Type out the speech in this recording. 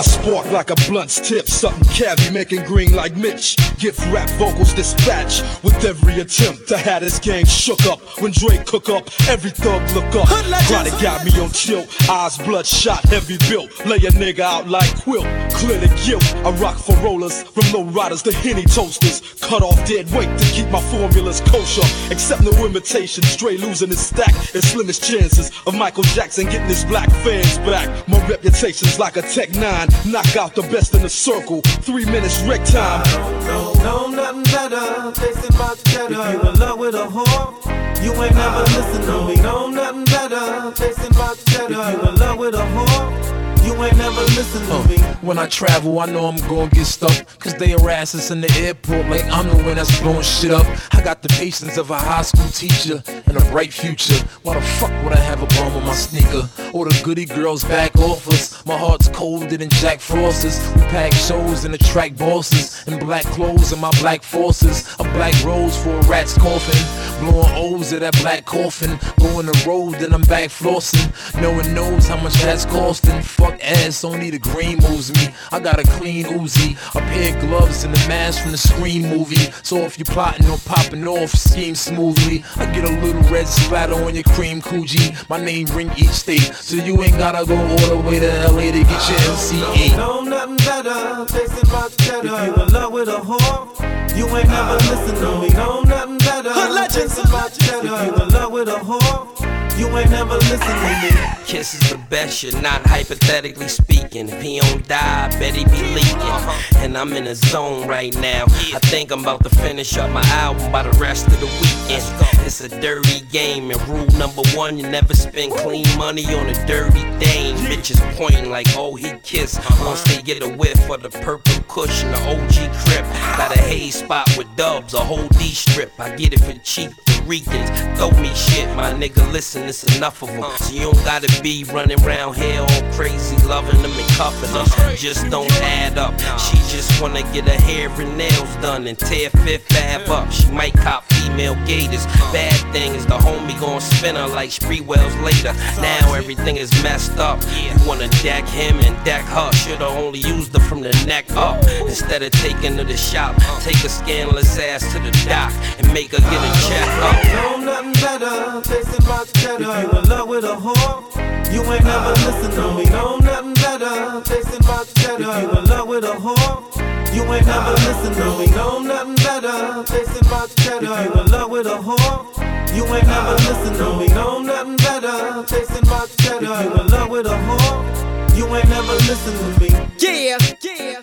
I spark like a blunt's tip, something cavi making green like Mitch. Gift rap vocals dispatch with every attempt to have this gang shook up. When Dre cook up, every thug look up. Chronic got me on chill, eyes bloodshot, heavy built. Lay a nigga out like quilt, clear the guilt. I rock for rollers, from low riders to Henny toasters. Cut off dead weight to keep my formulas kosher. Accept no imitations, Dre losing his stack. His slimmest chances of Michael Jackson getting his black fans back. My reputation's like a Tech 9, knock out the best in the circle. 3 minutes wreck time. No, nothing better, tasting my cheddar. If you in love with a whore, you ain't never listen to me. No, nothing better, tasting my cheddar. If you in love with a whore, you ain't never listen to me. When I travel, I know I'm gonna get stuck, cause they harass us in the airport like I'm the one that's blowing shit up. I got the patience of a high school teacher and a bright future. Why the fuck would I have a bum on my sneaker? Or the goody girls back off us. My heart's colder than Jack Frost's. We pack shows and attract bosses in black clothes and my black forces. A black rose for a rat's coffin, blowing O's at that black coffin. Going the road, then I'm back flossing. No one knows how much that's costing. Fuck ass, only the green moves me. I got a clean Uzi, a pair of gloves and a mask from the Scream movie. So if you're plotting or popping off, scheme smoothly. I get a little red splatter on your cream Coogee. My name ring each state, so you ain't gotta go all the way to LA to get your MCA. No, nothing better, tasting my cheddar. If you in love with a whore, you ain't never listen to me. No, nothing better, tasting my cheddar. If you in love with a whore, you ain't never listen to me. Kiss is the best, you're not hypothetically speaking. If he don't die, I bet he be leaking. And I'm in a zone right now. I think I'm about to finish up my album by the rest of the weekend. It's a dirty game, and rule number one, you never spend clean money on a dirty dame. Bitches pointing like, oh, he kissed. Once they get a whiff of the purple cushion, the OG Crip. Got a haze spot with dubs, a whole D-strip. I get it for cheap. Ricans, throw me shit, my nigga, listen, it's enough of them. So you don't gotta be running around here all crazy, loving them and cuffing them. Just don't add up. She just wanna get her hair and nails done and tear Fifth Ave up. She might cop female gators. Bad thing is the homie gon' spin her like Spreewell's later. Now everything is messed up. You wanna deck him and deck her. Shoulda only used her from the neck up. Instead of taking her to the shop, take a scandalous ass to the dock and make her get a check up. No, nothing better, tasting my cheddar. If you in love with a whore, you ain't never listen to me. No, nothing better, tasting my cheddar. If you in love with a whore, you ain't never listen to me. No, nothing better, tasting my cheddar. If you in love with a whore, you ain't never listen to me. No, nothing better, tasting my cheddar. If you in love with a whore, you ain't never listen to me. Yeah, yeah.